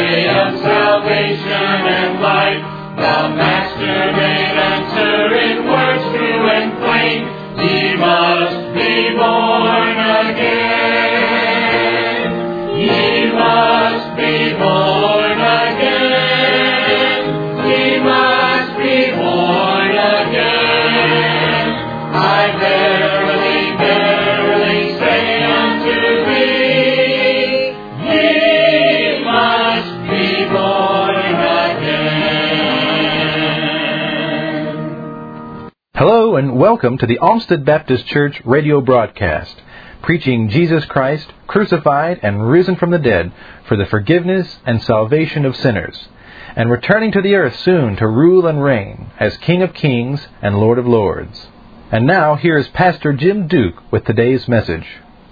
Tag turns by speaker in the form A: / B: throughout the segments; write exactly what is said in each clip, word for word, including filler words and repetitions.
A: way of salvation and light. The Master made answer in words true and plain. Ye must be born again. Ye must be born again. Ye must be born again. I verily, verily say unto thee, ye must be born again.
B: Hello and welcome to the Olmsted Baptist Church radio broadcast, preaching Jesus Christ, crucified and risen from the dead for the forgiveness and salvation of sinners, and returning to the earth soon to rule and reign as King of Kings and Lord of Lords. And now, here is Pastor Jim Duke with today's message.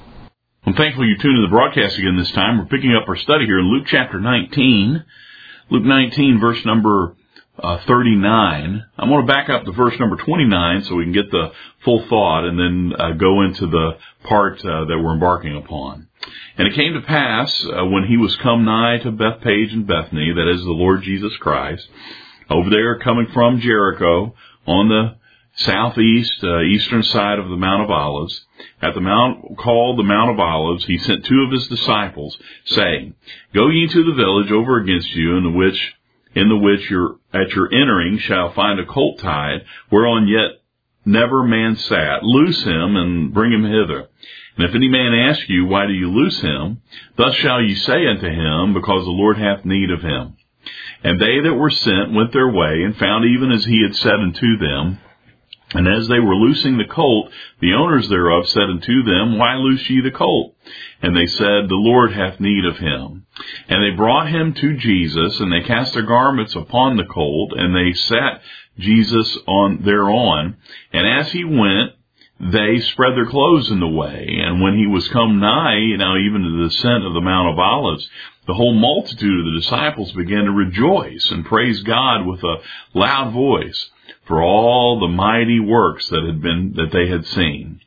C: I'm thankful you tuned to the broadcast again this time. We're picking up our study here in Luke chapter nineteen. Luke nineteen, verse number uh, thirty-nine. I'm going to back up to verse number twenty-nine so we can get the full thought and then uh, go into the part uh, that we're embarking upon. And it came to pass, uh, when he was come nigh to Bethpage and Bethany, that is the Lord Jesus Christ, over there coming from Jericho on the southeast, uh, eastern side of the Mount of Olives, at the mount called the Mount of Olives, he sent two of his disciples, saying, Go ye to the village over against you, in the which, in the which your, at your entering shall find a colt tied, whereon yet never man sat. Loose him, and bring him hither. And if any man ask you, Why do you loose him? Thus shall ye say unto him, Because the Lord hath need of him. And they that were sent went their way, and found even as he had said unto them. And as they were loosing the colt, the owners thereof said unto them, Why loose ye the colt? And they said, The Lord hath need of him. And they brought him to Jesus, and they cast their garments upon the colt, and they sat Jesus on thereon. And as he went, they spread their clothes in the way. And when he was come nigh, now even to the ascent of the Mount of Olives, the whole multitude of the disciples began to rejoice and praise God with a loud voice for all the mighty works that had been, that they had seen,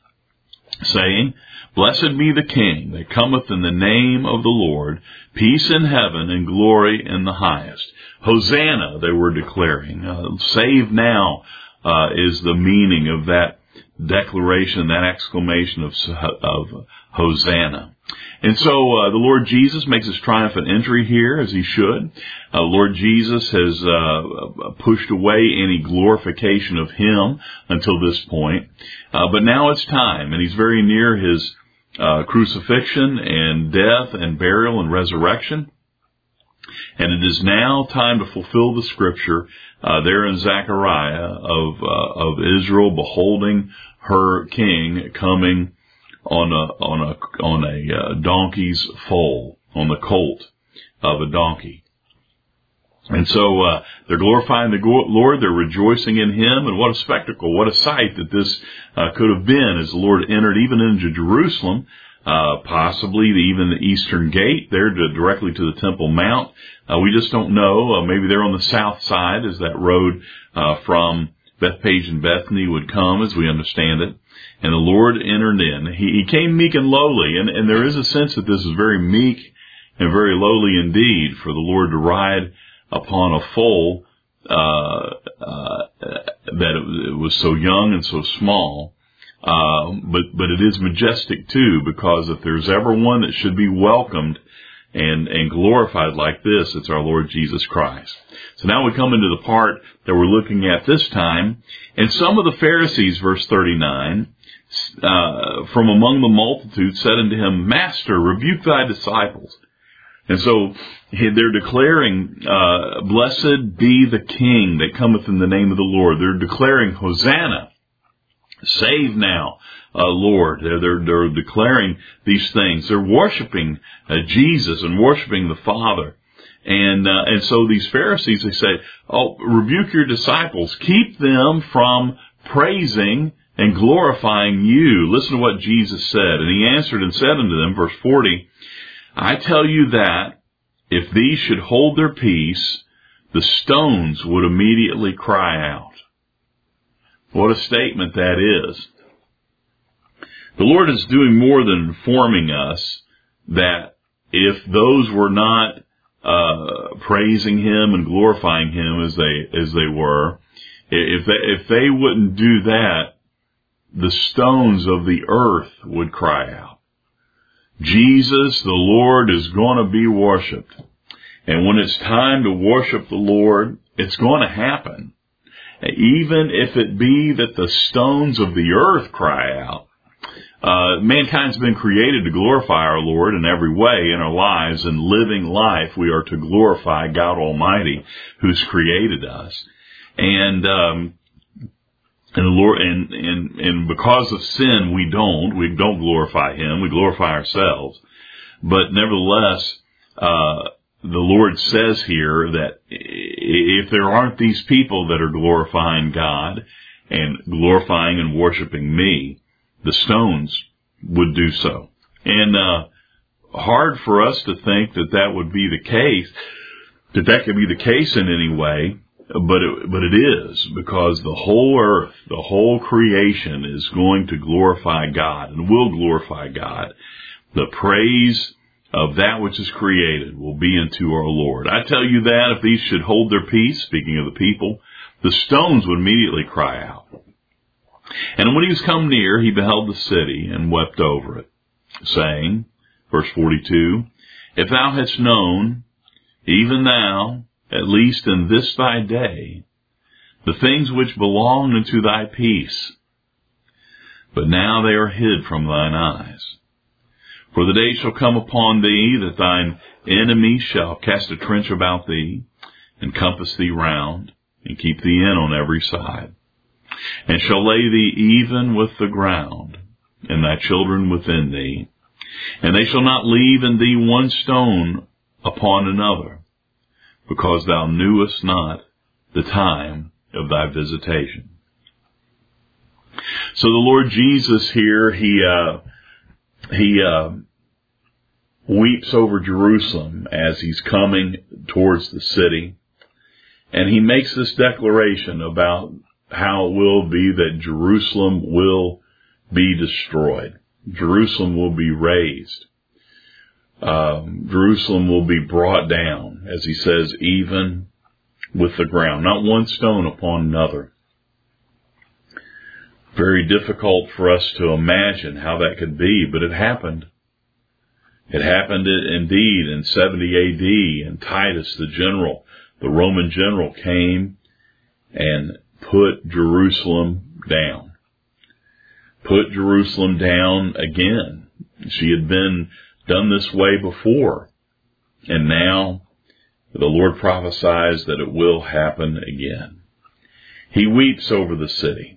C: saying, Blessed be the King that cometh in the name of the Lord, peace in heaven and glory in the highest. Hosanna, they were declaring. Uh, save now uh, is the meaning of that declaration, that exclamation of, of Hosanna. And so uh, the Lord Jesus makes his triumphant entry here, as he should. Uh, Lord Jesus has uh, pushed away any glorification of him until this point. Uh, but now it's time, and he's very near his uh, crucifixion and death and burial and resurrection. And it is now time to fulfill the scripture uh, there in Zechariah of, uh, of Israel beholding her king coming on a on a on a uh, donkey's foal, on the colt of a donkey. And so uh, they're glorifying the Lord, they're rejoicing in him, and what a spectacle, what a sight that this uh, could have been as the Lord entered even into Jerusalem, uh, possibly even the eastern gate there to, directly to the Temple Mount. Uh, we just don't know. Uh, maybe they're on the south side as that road uh, from Bethpage and Bethany would come, as we understand it. And the Lord entered in. He, he came meek and lowly, and, and there is a sense that this is very meek and very lowly indeed for the Lord to ride upon a foal uh, uh, that it, it was so young and so small. Uh, but but it is majestic too, because if there's ever one that should be welcomed and and glorified like this, it's our Lord Jesus Christ. So now we come into the part that we're looking at this time. And some of the Pharisees, verse thirty-nine, uh, from among the multitude said unto him, Master, rebuke thy disciples. And so they're declaring, uh, Blessed be the King that cometh in the name of the Lord. They're declaring Hosanna. Save now, uh, Lord. They're, they're, they're declaring these things. They're worshiping uh, Jesus and worshiping the Father. And uh, and so these Pharisees, they say, oh, rebuke your disciples. Keep them from praising and glorifying you. Listen to what Jesus said. And he answered and said unto them, verse forty, I tell you that if these should hold their peace, the stones would immediately cry out. What a statement that is. The Lord is doing more than informing us that if those were not uh, praising Him and glorifying Him as they, as they were, if they, if they wouldn't do that, the stones of the earth would cry out. Jesus, the Lord, is going to be worshiped. And when it's time to worship the Lord, it's going to happen. Even if it be that the stones of the earth cry out. Uh, mankind's been created to glorify our Lord in every way in our lives. And living life, we are to glorify God Almighty, who's created us. And, um, and the Lord, and, and, and because of sin, we don't, we don't glorify Him, we glorify ourselves. But nevertheless, uh, the Lord says here that if there aren't these people that are glorifying God and glorifying and worshiping me, the stones would do so. And, uh, hard for us to think that that would be the case, that that could be the case in any way. But it, but it is, because the whole earth, the whole creation is going to glorify God and will glorify God. The praise of that which is created will be unto our Lord. I tell you that if these should hold their peace, speaking of the people, the stones would immediately cry out. And when he was come near, he beheld the city and wept over it, saying, verse forty-two, if thou hadst known, even thou, at least in this thy day, the things which belong unto thy peace. But now they are hid from thine eyes. For the day shall come upon thee that thine enemies shall cast a trench about thee, and compass thee round, and keep thee in on every side, and shall lay thee even with the ground, and thy children within thee, and they shall not leave in thee one stone upon another, because thou knewest not the time of thy visitation. So the Lord Jesus here, he uh, he uh, weeps over Jerusalem as he's coming towards the city, and he makes this declaration about how it will be that Jerusalem will be destroyed. Jerusalem will be razed. Um, Jerusalem will be brought down, as he says, even with the ground, not one stone upon another. Very difficult for us to imagine how that could be, but it happened. It happened indeed in seventy A D, and Titus, the general, the Roman general, came and put Jerusalem down. Put Jerusalem down again. She had been done this way before, and now the Lord prophesies that it will happen again. He weeps over the city.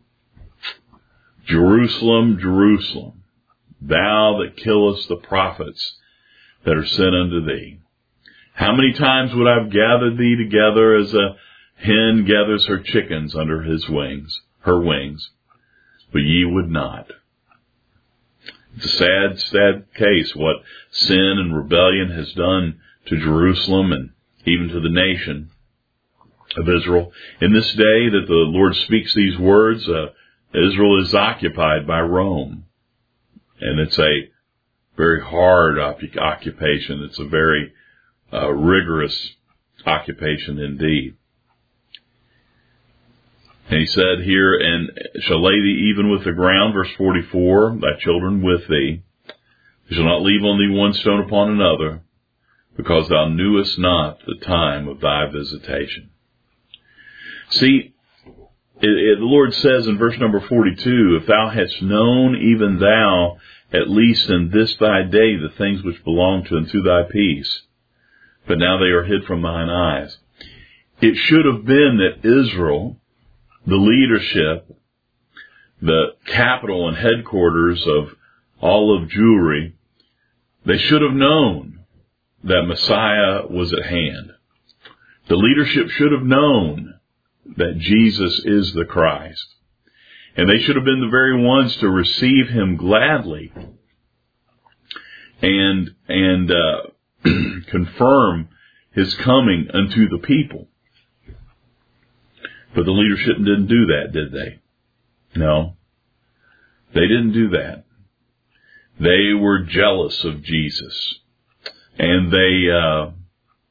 C: Jerusalem, Jerusalem, thou that killest the prophets that are sent unto thee. How many times would I have gathered thee together as a hen gathers her chickens under his wings, her wings, but ye would not. It's a sad, sad case what sin and rebellion has done to Jerusalem and even to the nation of Israel. In this day that the Lord speaks these words, uh, Israel is occupied by Rome. And it's a very hard op- occupation. It's a very uh, rigorous occupation indeed. And he said here, and shall lay thee even with the ground, verse forty-four, thy children with thee. They shall not leave on thee one stone upon another, because thou knewest not the time of thy visitation. See, it, it, the Lord says in verse number forty-two, if thou hadst known, even thou, at least in this thy day, the things which belong to unto thy peace, but now they are hid from thine eyes. It should have been that Israel, the leadership, the capital and headquarters of all of Jewry, they should have known that Messiah was at hand. The leadership should have known that Jesus is the Christ. And they should have been the very ones to receive him gladly and, and, uh, confirm his coming unto the people. But the leadership didn't do that, did they? No. They didn't do that. They were jealous of Jesus. And they, uh,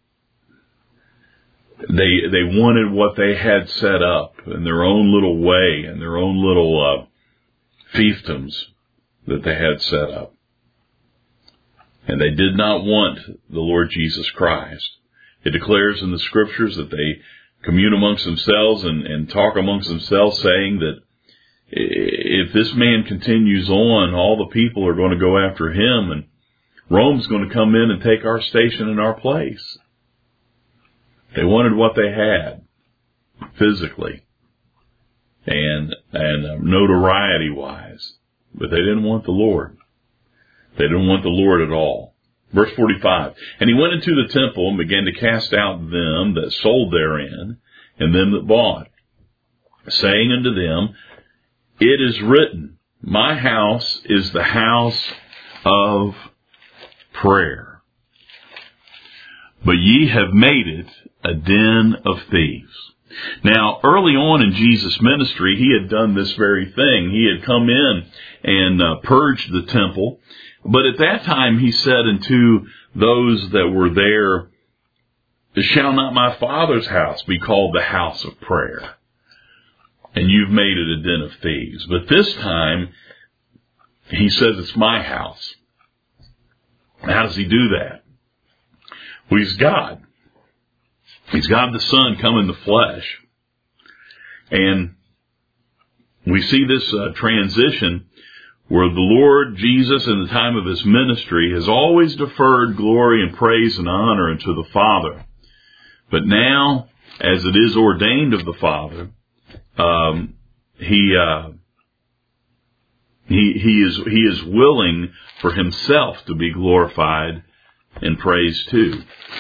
C: They they wanted what they had set up in their own little way, in their own little uh, fiefdoms that they had set up. And they did not want the Lord Jesus Christ. It declares in the Scriptures that they commune amongst themselves and, and talk amongst themselves, saying that if this man continues on, all the people are going to go after him, and Rome's going to come in and take our station and our place. They wanted what they had physically and and notoriety wise, but they didn't want the Lord. They didn't want the Lord at all. Verse forty-five, and he went into the temple and began to cast out them that sold therein and them that bought, saying unto them, it is written, my house is the house of prayer, but ye have made it a den of thieves. Now, early on in Jesus' ministry, he had done this very thing. He had come in and uh, purged the temple. But at that time, he said unto those that were there, shall not my Father's house be called the house of prayer? And you've made it a den of thieves. But this time, he says it's my house. How does he do that? Well, he's God. He's God the Son come in the flesh. And we see this uh, transition where the Lord Jesus in the time of his ministry has always deferred glory and praise and honor unto the Father. But now, as it is ordained of the Father, um, he, uh, he, he is, he is willing for himself to be glorified and praised too.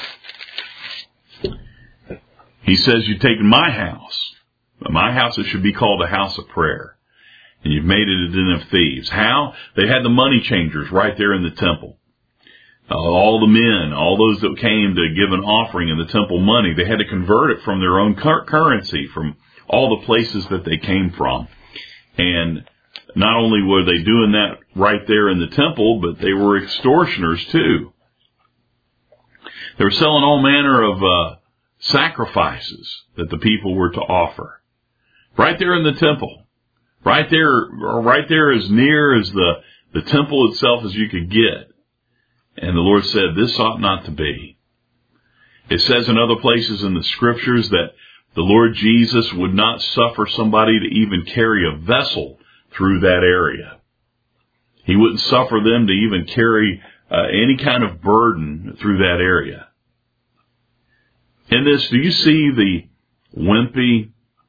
C: He says, you've taken my house. My house, it should be called a house of prayer. And you've made it a den of thieves. How? They had the money changers right there in the temple. Uh, all the men, all those that came to give an offering in the temple money, they had to convert it from their own cur- currency, from all the places that they came from. And not only were they doing that right there in the temple, but they were extortioners too. They were selling all manner of uh, sacrifices that the people were to offer. Right there in the temple. Right there, right there as near as the, the temple itself as you could get. And the Lord said, this ought not to be. It says in other places in the Scriptures that the Lord Jesus would not suffer somebody to even carry a vessel through that area. He wouldn't suffer them to even carry uh, any kind of burden through that area. In this, do you see the wimpy,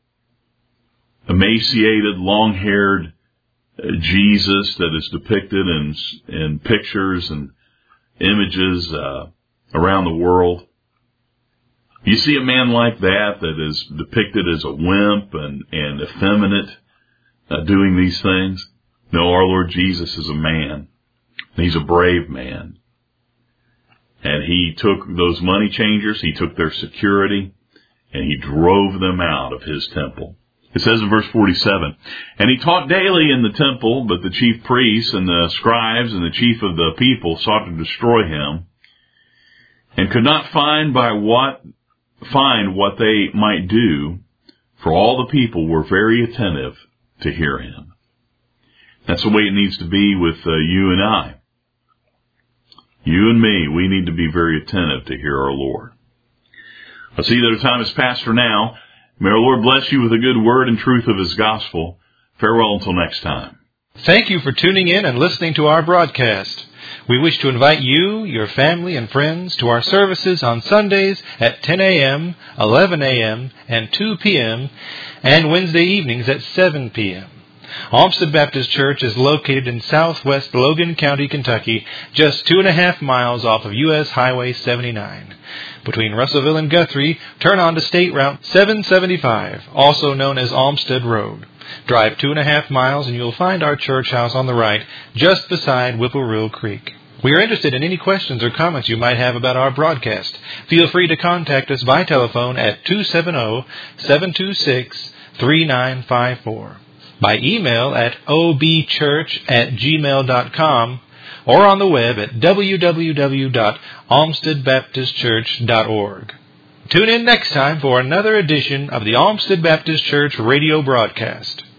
C: emaciated, long-haired uh, Jesus that is depicted in, in pictures and images uh, around the world? You see a man like that that is depicted as a wimp and, and effeminate uh, doing these things? No, our Lord Jesus is a man. He's a brave man. And he took those money changers, he took their security, and he drove them out of his temple. It says in verse forty-seven, and he taught daily in the temple, but the chief priests and the scribes and the chief of the people sought to destroy him, and could not find by what find what they might do, for all the people were very attentive to hear him. That's the way it needs to be with uh, you and I. You and me, we need to be very attentive to hear our Lord. I see that our time is past for now. May our Lord bless you with a good word and truth of his gospel. Farewell until next time.
B: Thank you for tuning in and listening to our broadcast. We wish to invite you, your family, and friends to our services on Sundays at ten a.m., eleven a.m., and two p.m., and Wednesday evenings at seven p.m. Olmsted Baptist Church is located in southwest Logan County, Kentucky, just two and a half miles off of U S Highway seventy-nine. Between Russellville and Guthrie, turn on to State Route seven seventy-five, also known as Olmsted Road. Drive two and a half miles and you'll find our church house on the right, just beside Whippoorwill Creek. We are interested in any questions or comments you might have about our broadcast. Feel free to contact us by telephone at two seven zero, seven two six, three nine five four, by email at o b church at gmail dot com, or on the web at w w w dot olmsted baptist church dot org. Tune in next time for another edition of the Olmsted Baptist Church radio broadcast.